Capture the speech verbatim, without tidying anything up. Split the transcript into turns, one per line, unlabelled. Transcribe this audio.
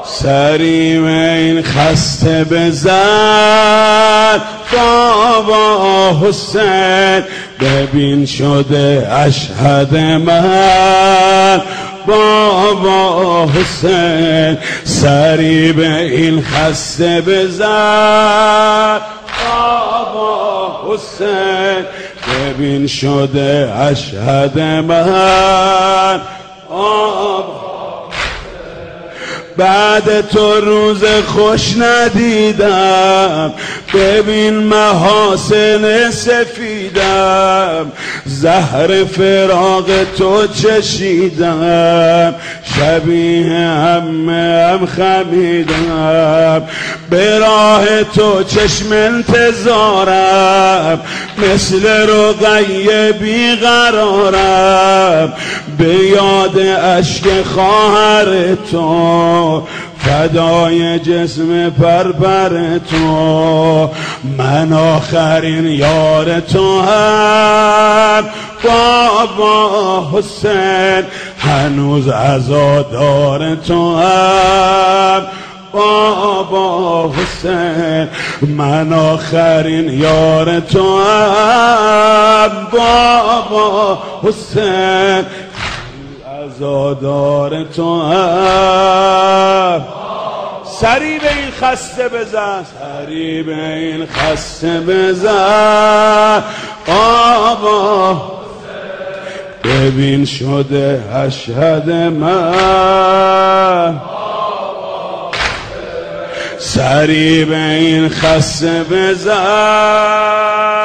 سری به این خسته بزن بابا حسین، ببین شده اشهد من بابا حسین. سری به این خسته بزن بابا حسین، ببین شده اشهد من بابا. بعد تو روز خوش ندیدم، ببین محاسن سفیدم، زهر فراق تو چشیدم، شبیه همه هم خمیدم، به راه تو چشم انتظارم، مثل رقیه بیقرارم، به یاد اشک خواهر تو، فدای جسم پرپر تو، من آخرین یار تو هم بابا حسین، هنوز عزادار تو هم بابا حسین، من آخرین یار تو هم بابا حسین، عزادار تو هم. سری به این خسته بزن، سری به این خسته بزن بابا، ببین شده اشهد من. سری به این خسته بزن